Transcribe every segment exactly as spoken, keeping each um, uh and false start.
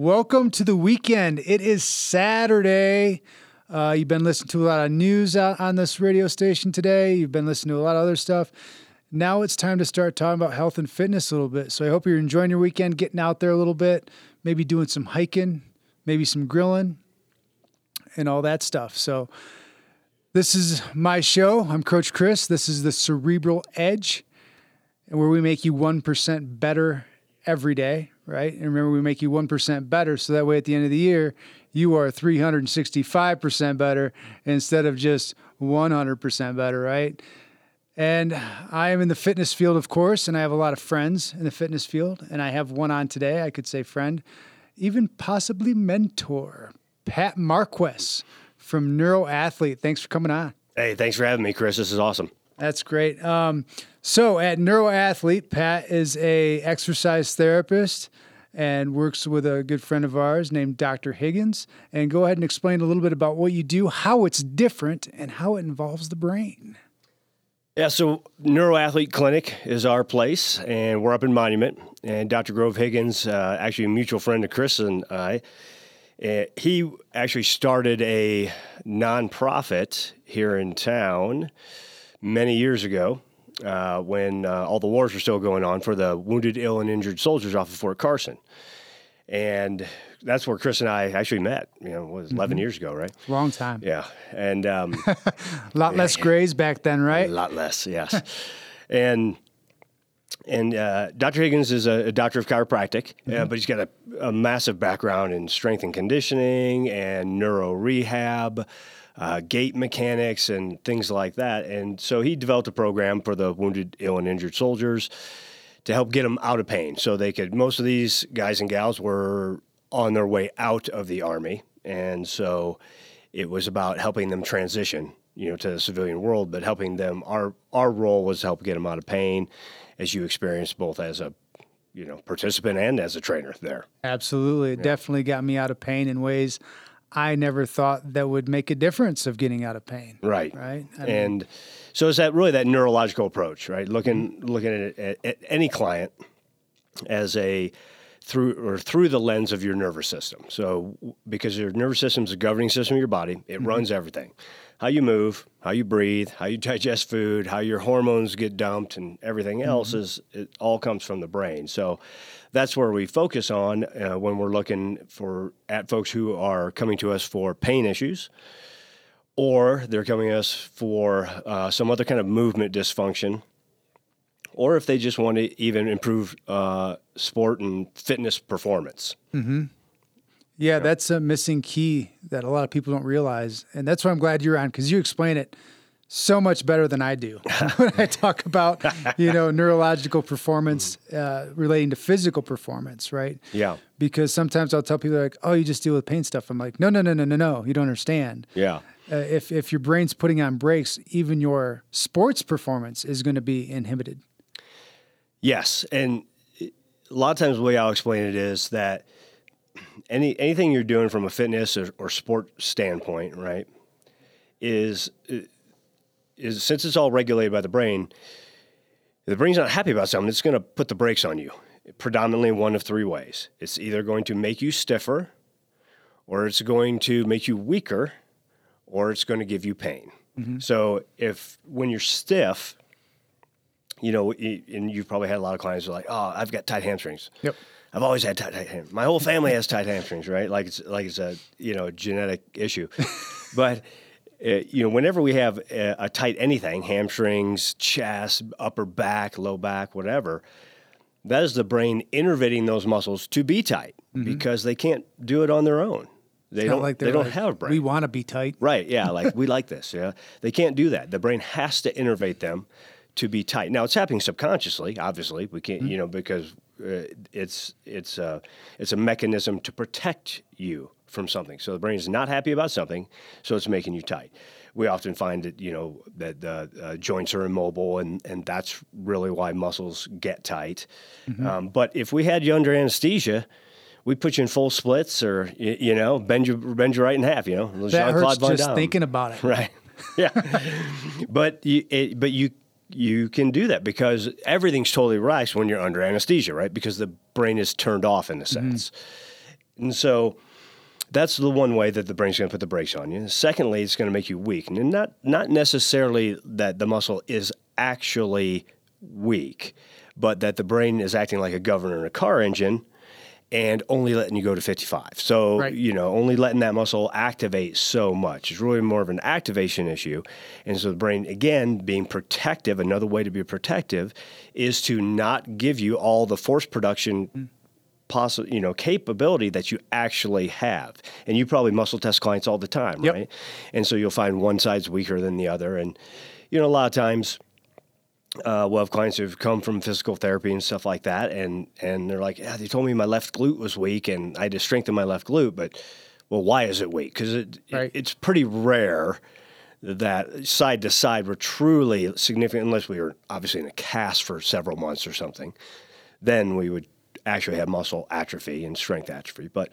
Welcome to the weekend. It is Saturday. Uh, you've been listening to a lot of news out on this radio station today. You've been listening to a lot of other stuff. Now it's time to start talking about health and fitness a little bit. So I hope you're enjoying your weekend, getting out there a little bit, maybe doing some hiking, maybe some grilling, and all that stuff. So this is my show. I'm Coach Chris. This is the Cerebral Edge, and where we make you one percent better every day. Right? And remember, we make you one percent better, so that way at the end of the year, you are three hundred sixty-five percent better instead of just one hundred percent better, right? And I am in the fitness field, of course, and I have a lot of friends in the fitness field, and I have one on today, I could say friend, even possibly mentor, Pat Marquess from NeuroAthlete. Thanks for coming on. Hey, thanks for having me, Chris. This is awesome. That's great. Um, so at NeuroAthlete, Pat is a exercise therapist and works with a good friend of ours named Doctor Higgins. And go ahead and explain a little bit about what you do, how it's different, and how it involves the brain. Yeah, so NeuroAthlete Clinic is our place, and we're up in Monument. And Doctor Grove Higgins, uh, actually a mutual friend of Chris and I, uh, he actually started a nonprofit here in town many years ago, uh, when uh, all the wars were still going on, for the wounded, ill, and injured soldiers off of Fort Carson. And that's where Chris and I actually met, you know, it was eleven mm-hmm. years ago, right? Long time. Yeah. And um, a lot less grays back then, right? A lot less, yes. and and uh, Doctor Higgins is a, a doctor of chiropractic, mm-hmm. uh, but he's got a, a massive background in strength and conditioning and neuro rehab, Uh, gait mechanics and things like that. And so he developed a program for the wounded, ill, and injured soldiers to help get them out of pain. So they could, most of these guys and gals were on their way out of the Army. And so it was about helping them transition, you know, to the civilian world, but helping them, our, our role was to help get them out of pain, as you experienced both as a, you know, participant and as a trainer there. Absolutely. It yeah. definitely got me out of pain in ways I never thought that would make a difference of getting out of pain. Right. Right. I and mean, so it's that really that neurological approach, right? Looking looking at, at, at any client as a through or through the lens of your nervous system. So because your nervous system is a governing system of your body, it mm-hmm. runs everything. How you move, how you breathe, how you digest food, how your hormones get dumped, and everything else mm-hmm. is it all comes from the brain. So that's where we focus on uh, when we're looking for at folks who are coming to us for pain issues, or they're coming to us for uh, some other kind of movement dysfunction, or if they just want to even improve uh, sport and fitness performance. Mm-hmm. Yeah, that's a missing key that a lot of people don't realize. And that's why I'm glad you're on, because you explain it so much better than I do when I talk about, you know, neurological performance uh, relating to physical performance, right? Yeah. Because sometimes I'll tell people like, oh, you just deal with pain stuff. I'm like, no, no, no, no, no, no. You don't understand. Yeah. Uh, if, if your brain's putting on brakes, even your sports performance is going to be inhibited. Yes. And a lot of times the way I'll explain it is that any anything you're doing from a fitness or, or sport standpoint, right, is is since it's all regulated by the brain, if the brain's not happy about something, it's going to put the brakes on you, predominantly in one of three ways. It's either going to make you stiffer, or it's going to make you weaker, or it's going to give you pain. Mm-hmm. So if when you're stiff, you know, and you've probably had a lot of clients who are like, oh, I've got tight hamstrings. Yep. I've always had tight, tight hamstrings. My whole family has tight hamstrings, right? Like it's like it's a, you know, genetic issue. But Uh, you know, whenever we have a, a tight anything, hamstrings, chest, upper back, low back, whatever, that is the brain innervating those muscles to be tight mm-hmm. because they can't do it on their own. They don't. Like they don't like, have a brain. We want to be tight, right? Yeah, like we like this. Yeah, they can't do that. The brain has to innervate them to be tight. Now it's happening subconsciously. Obviously, we can't. Mm-hmm. You know, because uh, it's it's uh, it's a mechanism to protect you from something. So the brain is not happy about something, so it's making you tight. We often find that, you know, that the uh, joints are immobile, and, and that's really why muscles get tight. Mm-hmm. Um, but if we had you under anesthesia, we'd put you in full splits or, you, you know, bend you, bend you right in half, you know. That Jean-Claude hurts Van just Damme. Thinking about it. Right. Yeah. but you, it, but you, you can do that because everything's totally relaxed when you're under anesthesia, right? Because the brain is turned off in a sense. Mm-hmm. And so that's the one way that the brain's going to put the brakes on you. Secondly, it's going to make you weak. And not not necessarily that the muscle is actually weak, but that the brain is acting like a governor in a car engine and only letting you go to fifty-five. So, right. you know, only letting that muscle activate so much. It's really more of an activation issue. And so the brain, again, being protective, another way to be protective is to not give you all the force production mm. possi- you know, capability that you actually have. And you probably muscle test clients all the time, yep. right? And so you'll find one side's weaker than the other. And, you know, a lot of times Uh, we'll have clients who've come from physical therapy and stuff like that, and and they're like, yeah, they told me my left glute was weak, and I had to strengthen my left glute, but, well, why is it weak? Because it, right. it, it's pretty rare that side to side were truly significant, unless we were obviously in a cast for several months or something. Then we would actually have muscle atrophy and strength atrophy. But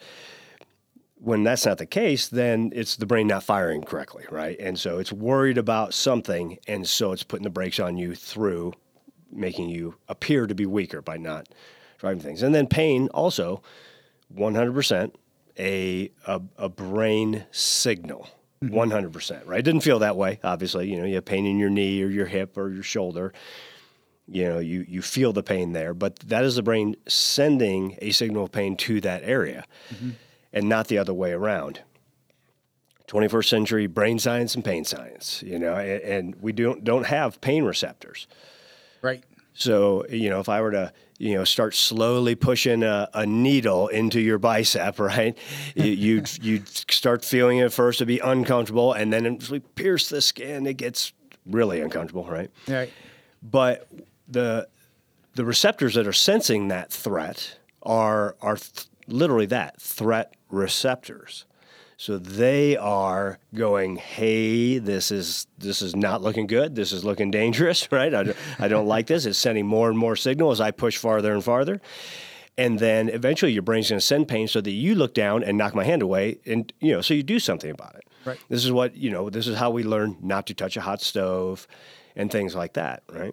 when that's not the case, then it's the brain not firing correctly, right? And so it's worried about something, and so it's putting the brakes on you through making you appear to be weaker by not driving things. And then pain also, one hundred percent a a, a brain signal, mm-hmm. one hundred percent, right? It didn't feel that way, obviously. You know, you have pain in your knee or your hip or your shoulder. You know, you, you feel the pain there, but that is the brain sending a signal of pain to that area. Mm-hmm. And not the other way around. twenty-first century brain science and pain science, you know, and, and we don't don't have pain receptors. Right. So, you know, if I were to, you know, start slowly pushing a, a needle into your bicep, right, you, you'd, you'd start feeling it first to be uncomfortable, and then as we pierce the skin, it gets really uncomfortable, right? Right. But the the receptors that are sensing that threat are are th- literally that, threat receptors. So they are going, hey, this is this is not looking good. This is looking dangerous, right? I don't, I don't like this. It's sending more and more signal as I push farther and farther. And then eventually your brain's going to send pain so that you look down and knock my hand away, and, you know, so you do something about it. Right. This is what, you know, this is how we learn not to touch a hot stove and things like that, right?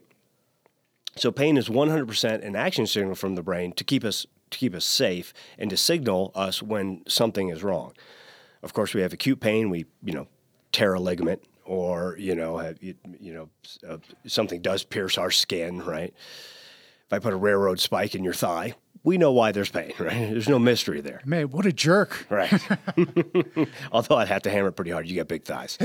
So pain is one hundred percent an action signal from the brain to keep us to keep us safe and to signal us when something is wrong. Of course, we have acute pain. We, you know, tear a ligament, or, you know, have, you, you know, uh, something does pierce our skin, right? If I put a railroad spike in your thigh, we know why there's pain, right? There's no mystery there. Man, what a jerk. Right. Although I'd have to hammer it pretty hard. You got big thighs.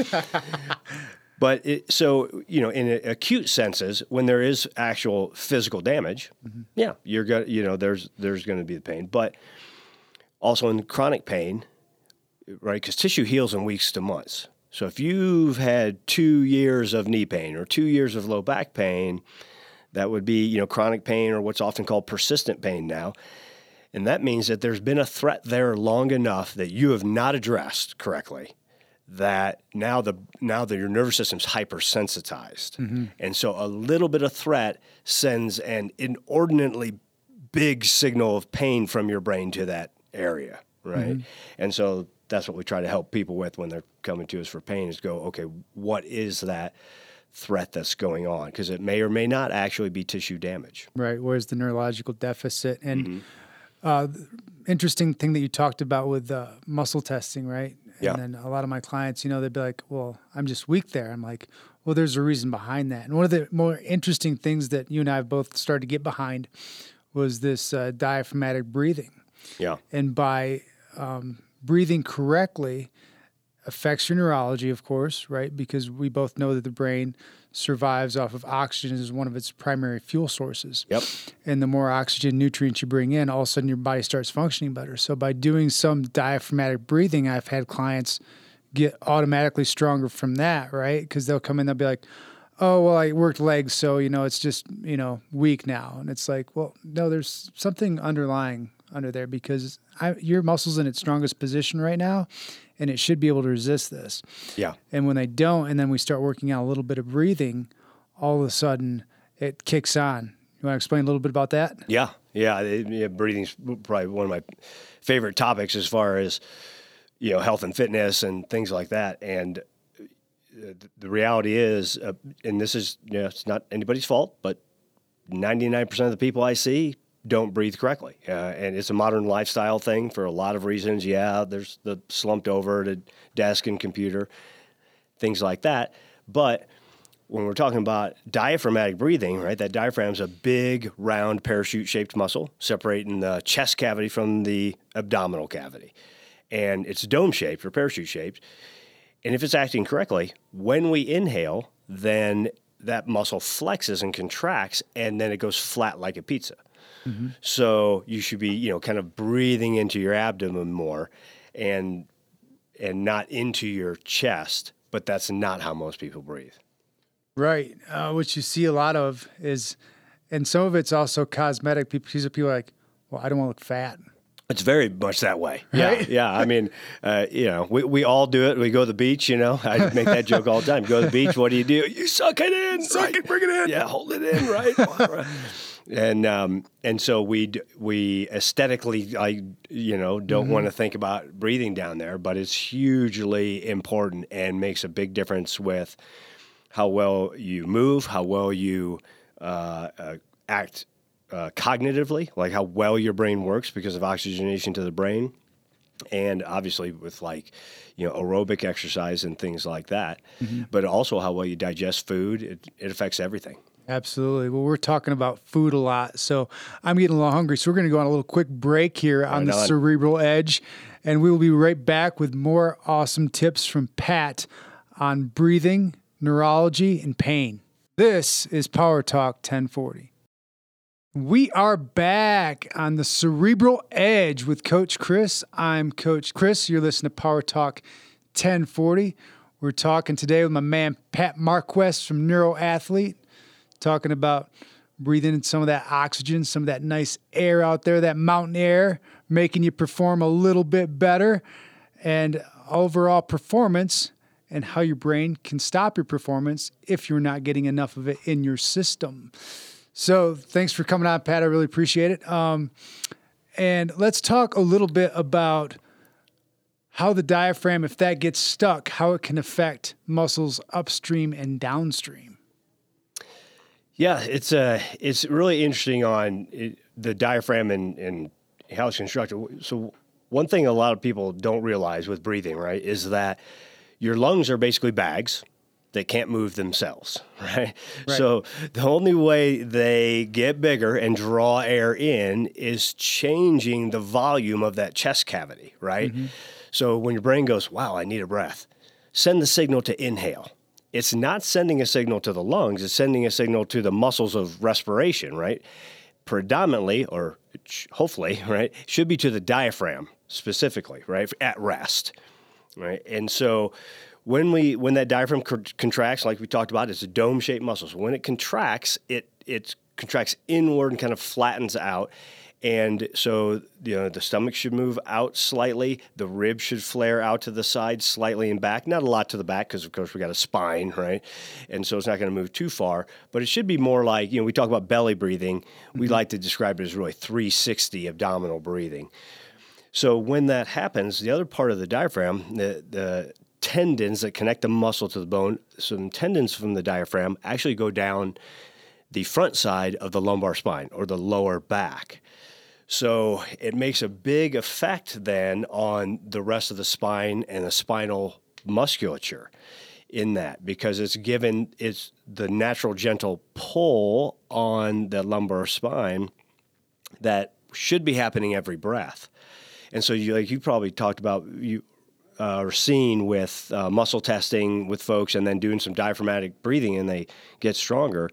But it, so, you know, in acute senses, when there is actual physical damage, mm-hmm. yeah, you're going to, you know, there's there's going to be the pain. But also in chronic pain, right, because tissue heals in weeks to months. So if you've had two years of knee pain or two years of low back pain, that would be, you know, chronic pain, or what's often called persistent pain now. And that means that there's been a threat there long enough that you have not addressed correctly, that now the now that your nervous system's hypersensitized. Mm-hmm. And so a little bit of threat sends an inordinately big signal of pain from your brain to that area, right? Mm-hmm. And so that's what we try to help people with when they're coming to us for pain, is go, okay, what is that threat that's going on? Because it may or may not actually be tissue damage. Right. Where's the neurological deficit? And mm-hmm. uh, interesting thing that you talked about with uh, muscle testing, right? And yeah. then a lot of my clients, you know, they'd be like, well, I'm just weak there. I'm like, well, there's a reason behind that. And one of the more interesting things that you and I have both started to get behind was this uh, diaphragmatic breathing. Yeah. And by um, breathing correctly affects your neurology, of course, right? Because we both know that the brain survives off of oxygen as one of its primary fuel sources. Yep. And the more oxygen nutrients you bring in, all of a sudden your body starts functioning better. So by doing some diaphragmatic breathing, I've had clients get automatically stronger from that, right? Because they'll come in, they'll be like, oh, well, I worked legs, so, you know, it's just, you know, weak now. And it's like, well, no, there's something underlying under there, because I, your muscle's in its strongest position right now, and it should be able to resist this. Yeah. And when they don't, and then we start working out a little bit of breathing, all of a sudden it kicks on. You want to explain a little bit about that? Yeah. Yeah. It, yeah, breathing's probably one of my favorite topics as far as, you know, health and fitness and things like that. And the reality is, uh, and this is, you know, it's not anybody's fault, but ninety-nine percent of the people I see don't breathe correctly. Uh, and it's a modern lifestyle thing for a lot of reasons. Yeah, there's the slumped over to desk and computer, things like that. But when we're talking about diaphragmatic breathing, right, that diaphragm is a big, round, parachute-shaped muscle separating the chest cavity from the abdominal cavity. And it's dome-shaped or parachute-shaped. And if it's acting correctly, when we inhale, then that muscle flexes and contracts, and then it goes flat like a pizza. Mm-hmm. So you should be, you know, kind of breathing into your abdomen more and and not into your chest, but that's not how most people breathe. Right. Uh, what you see a lot of is, and some of it's also cosmetic. People, these are people like, well, I don't want to look fat. It's very much that way. Right? Yeah, yeah. I mean, uh, you know, we, we all do it. We go to the beach, you know. I make that joke all the time. Go to the beach, what do you do? You suck it in. Suck right? it, bring it in. Yeah, hold it in, right? and um, and so we we aesthetically, I you know, don't mm-hmm. want to think about breathing down there, but it's hugely important and makes a big difference with how well you move, how well you uh, uh, act Uh, cognitively, like how well your brain works because of oxygenation to the brain, and obviously with like, you know, aerobic exercise and things like that, mm-hmm. but also how well you digest food. It, it affects everything. Absolutely. Well, we're talking about food a lot, so I'm getting a little hungry, so we're going to go on a little quick break here on right the on. Cerebral Edge, and we will be right back with more awesome tips from Pat on breathing, neurology, and pain. This is Power Talk ten forty. We are back on the Cerebral Edge with Coach Chris. I'm Coach Chris. You're listening to Power Talk ten forty. We're talking today with my man Pat Marquest from NeuroAthlete, talking about breathing in some of that oxygen, some of that nice air out there, that mountain air, making you perform a little bit better, and overall performance and how your brain can stop your performance if you're not getting enough of it in your system. So thanks for coming on, Pat. I really appreciate it. Um, and let's talk a little bit about how the diaphragm, if that gets stuck, how it can affect muscles upstream and downstream. Yeah, it's uh, it's really interesting on it, the diaphragm and, and how it's constructed. So one thing a lot of people don't realize with breathing, right, is that your lungs are basically bags that can't move themselves, right? right? So the only way they get bigger and draw air in is changing the volume of that chest cavity, right? Mm-hmm. So when your brain goes, wow, I need a breath, send the signal to inhale. It's not sending a signal to the lungs, it's sending a signal to the muscles of respiration, right? Predominantly, or hopefully, right, should be to the diaphragm specifically, right, at rest, right? And so When we when that diaphragm co- contracts, like we talked about, it's a dome-shaped muscle. So when it contracts, it it contracts inward and kind of flattens out. And so, you know, the stomach should move out slightly. The ribs should flare out to the side slightly and back. Not a lot to the back because, of course, we got a spine, right? And so it's not going to move too far. But it should be more like, you know, we talk about belly breathing. Mm-hmm. We like to describe it as really three sixty abdominal breathing. So when that happens, the other part of the diaphragm, the the tendons that connect the muscle to the bone, some tendons from the diaphragm actually go down the front side of the lumbar spine or the lower back. So it makes a big effect then on the rest of the spine and the spinal musculature in that, because it's given it's the natural gentle pull on the lumbar spine that should be happening every breath. And so you like you probably talked about you Uh, or seen with uh, muscle testing with folks and then doing some diaphragmatic breathing and they get stronger.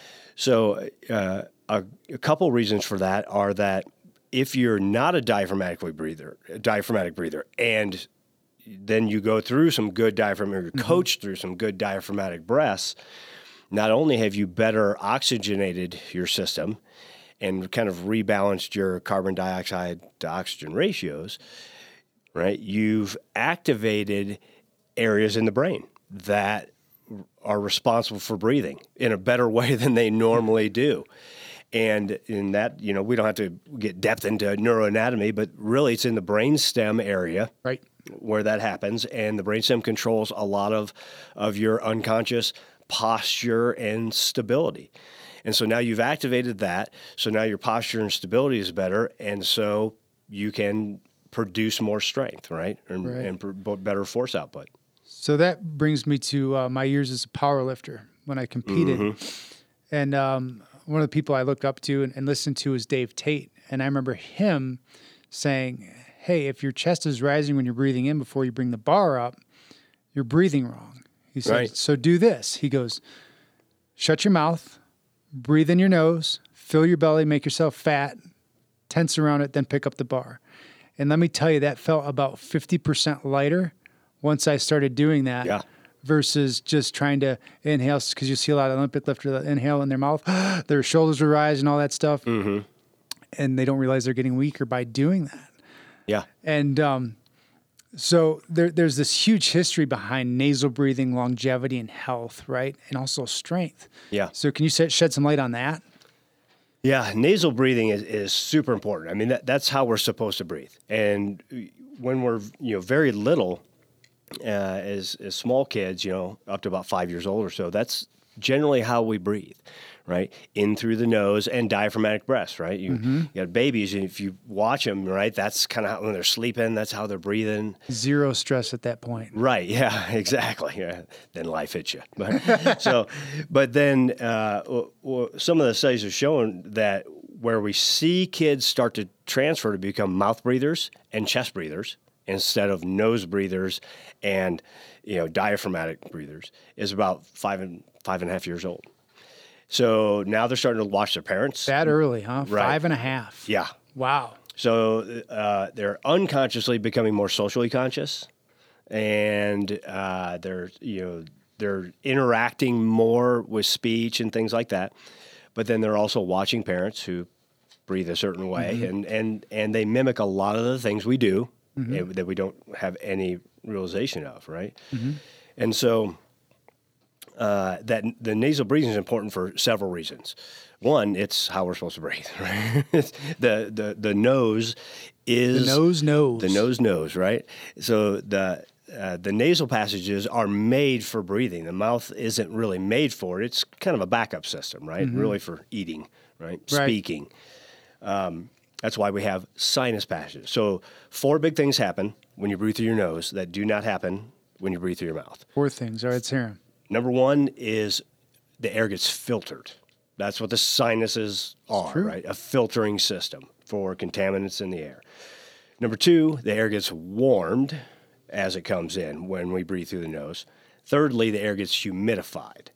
So uh, a, a couple reasons for that are that if you're not a diaphragmatic breather, a diaphragmatic breather, and then you go through some good diaphragm, or you're mm-hmm. coached through some good diaphragmatic breaths, not only have you better oxygenated your system and kind of rebalanced your carbon dioxide to oxygen ratios, right? You've activated areas in the brain that are responsible for breathing in a better way than they normally do. And in that, you know, we don't have to get depth into neuroanatomy, but really it's in the brainstem area, right, where that happens. And the brainstem controls a lot of, of your unconscious posture and stability. And so now you've activated that. So now your posture and stability is better. And so you can produce more strength, right? And, Right. and pr- better force output. So that brings me to uh, my years as a power lifter when I competed. Mm-hmm. And um, one of the people I look up to and, and listen to is Dave Tate. And I remember him saying, hey, if your chest is rising when you're breathing in before you bring the bar up, you're breathing wrong. He said, Right. so do this. He goes, shut your mouth, breathe in your nose, fill your belly, make yourself fat, tense around it, then pick up the bar. And let me tell you, that felt about fifty percent lighter once I started doing that. Yeah. Versus just trying to inhale, because you see a lot of Olympic lifters that inhale in their mouth, their shoulders will rise and all that stuff. Mm-hmm. And they don't realize they're getting weaker by doing that. Yeah. And um, so there, there's this huge history behind nasal breathing, longevity, and health, right? And also strength. Yeah. So can you set, shed some light on that? Yeah, nasal breathing is, is super important. I mean, that, that's how we're supposed to breathe. And when we're, you know, very little, uh, as, as small kids, you know, up to about five years old or so, that's generally how we breathe, right? In through the nose and diaphragmatic breaths, right? You, Mm-hmm. you got babies, and if you watch them, right, that's kind of how, when they're sleeping, that's how they're breathing. Zero stress at that point. Right. Yeah. Exactly. Yeah. Then life hits you. But, so, but then uh, w- w- some of the studies have shown that where we see kids start to transfer to become mouth breathers and chest breathers instead of nose breathers and, you know, diaphragmatic breathers is about five and five and a half years old. So now they're starting to watch their parents. That early, huh? Right. Five and a half. Yeah. Wow. So uh, they're unconsciously becoming more socially conscious, and uh, they're you know they're interacting more with speech and things like that. But then they're also watching parents who breathe a certain way, Mm-hmm. and, and and they mimic a lot of the things we do mm-hmm. that we don't have any realization of, right? Mm-hmm. And so uh, that the nasal breathing is important for several reasons. One, it's how we're supposed to breathe, right? the, the the nose is The nose knows. the nose knows, right? So the uh, the nasal passages are made for breathing. The mouth isn't really made for it. It's kind of a backup system, right? Mm-hmm. Really for eating, right? Right. Speaking. Um, that's why we have sinus passages. So four big things happen when you breathe through your nose that do not happen when you breathe through your mouth. Four things. All right, let's hear 'em. Number one is the air gets filtered. That's what the sinuses are, true. right? A filtering system for contaminants in the air. Number two, the air gets warmed as it comes in when we breathe through the nose. Thirdly, the air gets humidified.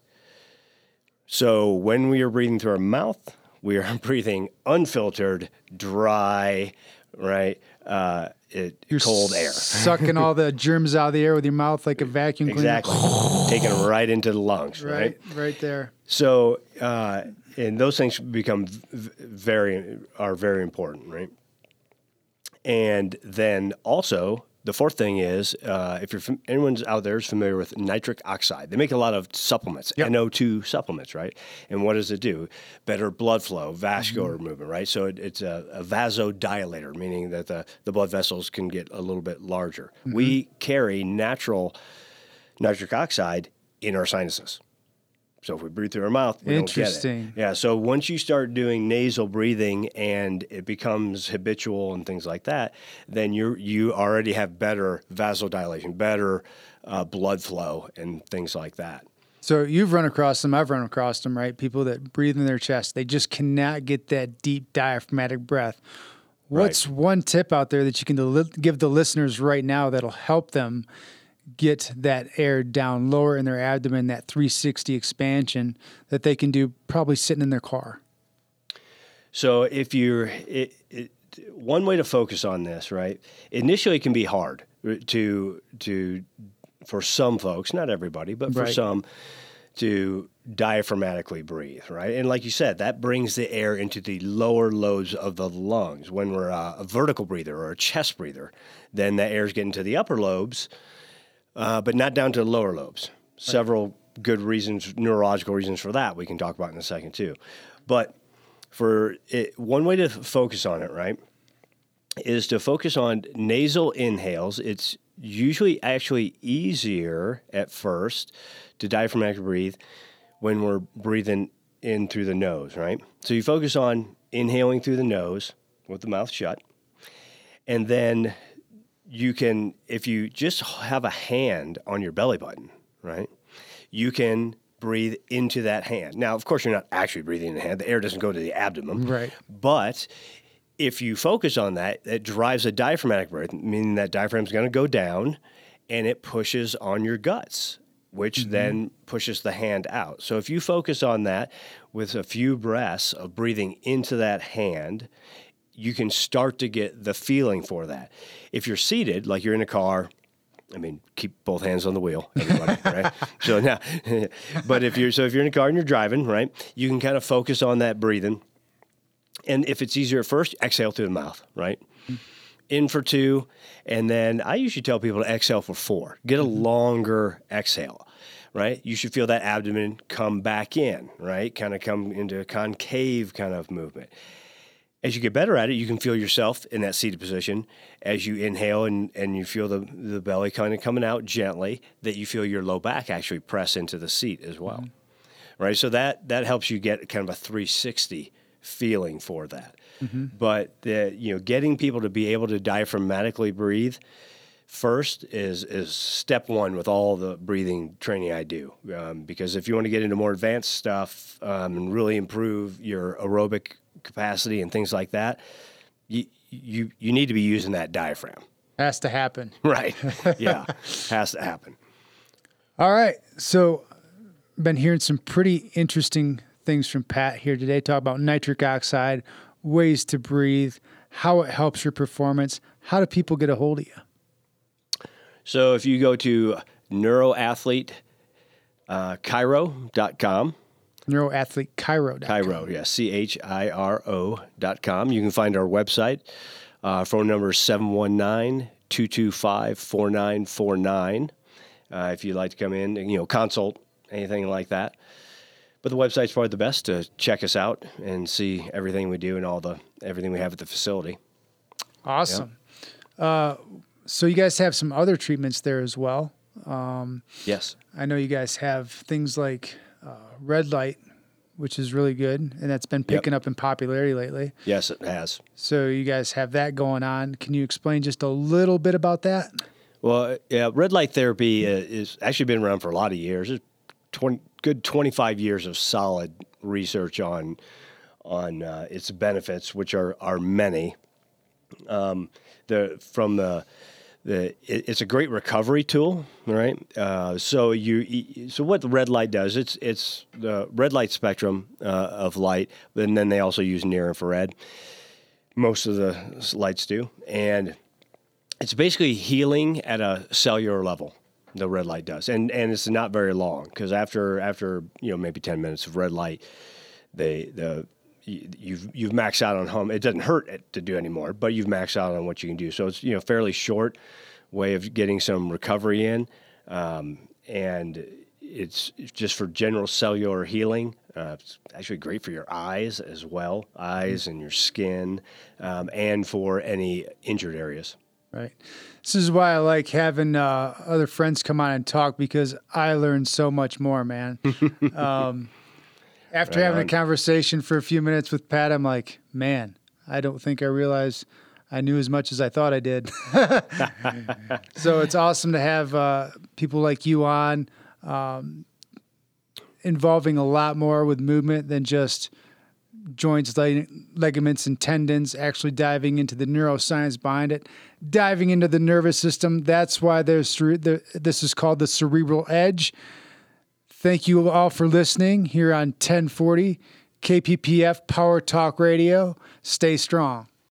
So when we are breathing through our mouth, we are breathing unfiltered, dry, right? Uh, it, You're cold air. sucking all the germs out of the air with your mouth like a vacuum cleaner. Exactly. Taking them right into the lungs, right? Right, right there. So, uh, and those things become v- very, are very important, right? And then also, the fourth thing is, uh, if you're fam- anyone's out there is familiar with nitric oxide, they make a lot of supplements, Yep. N O two supplements, right? And what does it do? Better blood flow, vascular Mm-hmm. movement, right? So it, it's a, a vasodilator, meaning that the, the blood vessels can get a little bit larger. Mm-hmm. We carry natural nitric oxide in our sinuses. So if we breathe through our mouth, we don't get it. Interesting. Yeah, so once you start doing nasal breathing and it becomes habitual and things like that, then you you already have better vasodilation, better uh, blood flow and things like that. So you've run across them. I've run across them, right? People that breathe in their chest. They just cannot get that deep diaphragmatic breath. What's Right. one tip out there that you can deli- give the listeners right now that'll help them get that air down lower in their abdomen, that three sixty expansion that they can do probably sitting in their car? So if you're, it, it, one way to focus on this, right? Initially, it can be hard to to for some folks, not everybody, but for Right. some, to diaphragmatically breathe, right? And like you said, that brings the air into the lower lobes of the lungs. When we're a, a vertical breather or a chest breather, then the air's getting to the upper lobes, uh, but not down to the lower lobes. Several good reasons, neurological reasons for that we can talk about in a second too. But for it, one way to f- focus on it, right, is to focus on nasal inhales. It's usually actually easier at first to diaphragmatically breathe when we're breathing in through the nose, right? So you focus on inhaling through the nose with the mouth shut. And then you can, if you just have a hand on your belly button, right, you can breathe into that hand. Now, of course, you're not actually breathing in the hand. The air doesn't go to the abdomen. Right. But if you focus on that, it drives a diaphragmatic breath, meaning that diaphragm is going to go down and it pushes on your guts, which mm-hmm. then pushes the hand out. So if you focus on that with a few breaths of breathing into that hand, you can start to get the feeling for that. If you're seated, like you're in a car, I mean, keep both hands on the wheel, everybody, right? So now, but if you're so if you're in a car and you're driving, right, you can kind of focus on that breathing. And if it's easier at first, exhale through the mouth, right? Mm-hmm. In for two, and then I usually tell people to exhale for four. Get a mm-hmm. longer exhale, right? You should feel that abdomen come back in, right? Kind of come into a concave kind of movement. As you get better at it, you can feel yourself in that seated position as you inhale and, and you feel the, the belly kind of coming out gently, that you feel your low back actually press into the seat as well, mm-hmm. right? So that that helps you get kind of a three sixty feeling for that. Mm-hmm. But the, you know, getting people to be able to diaphragmatically breathe first is is step one with all the breathing training I do. Um, because if you want to get into more advanced stuff um, and really improve your aerobic capacity and things like that, you you you need to be using that diaphragm. Has to happen. Right. Yeah. Has to happen. All right. So been hearing some pretty interesting things from Pat here today. Talk about nitric oxide, ways to breathe, how it helps your performance. How do people get a hold of you? So if you go to neuroathlete chiro dot com, neuroathlete chiro dot com. Chiro, yeah, C H I R O dot com. You can find our website. Uh, phone number is seven one nine, two two five, four nine four nine. Uh, if you'd like to come in and, you know, consult, anything like that. But the website's probably the best to check us out and see everything we do and all the everything we have at the facility. Awesome. Yeah. Uh, so you guys have some other treatments there as well. Um, yes. I know you guys have things like uh, red light, which is really good, and that's been picking yep. up in popularity lately. Yes, it has. So you guys have that going on. Can you explain just a little bit about that? Well, yeah, red light therapy is actually been around for a lot of years. It's twenty, good twenty-five years of solid research on on uh, its benefits, which are are many. Um, the from the the it, it's a great recovery tool, right? Uh, so you so what the red light does, it's it's the red light spectrum uh, of light, and then they also use near infrared. Most of the lights do, and it's basically healing at a cellular level. The red light does, and and it's not very long, because after after you know maybe ten minutes of red light, they the you've you've maxed out on home. It doesn't hurt it to do anymore, but you've maxed out on what you can do. So it's you know fairly short way of getting some recovery in, um, and it's just for general cellular healing. Uh, it's actually great for your eyes as well, eyes and your skin, um, and for any injured areas. Right. This is why I like having uh, other friends come on and talk, because I learn so much more, man. um, after right having on. a conversation for a few minutes with Pat, I'm like, man, I don't think I realized I knew as much as I thought I did. So it's awesome to have uh, people like you on, um, involving a lot more with movement than just joints, leg- ligaments, and tendons, actually diving into the neuroscience behind it, diving into the nervous system. That's why there's the, this is called the Cerebral Edge. Thank you all for listening here on ten forty K P P F Power Talk Radio. Stay strong.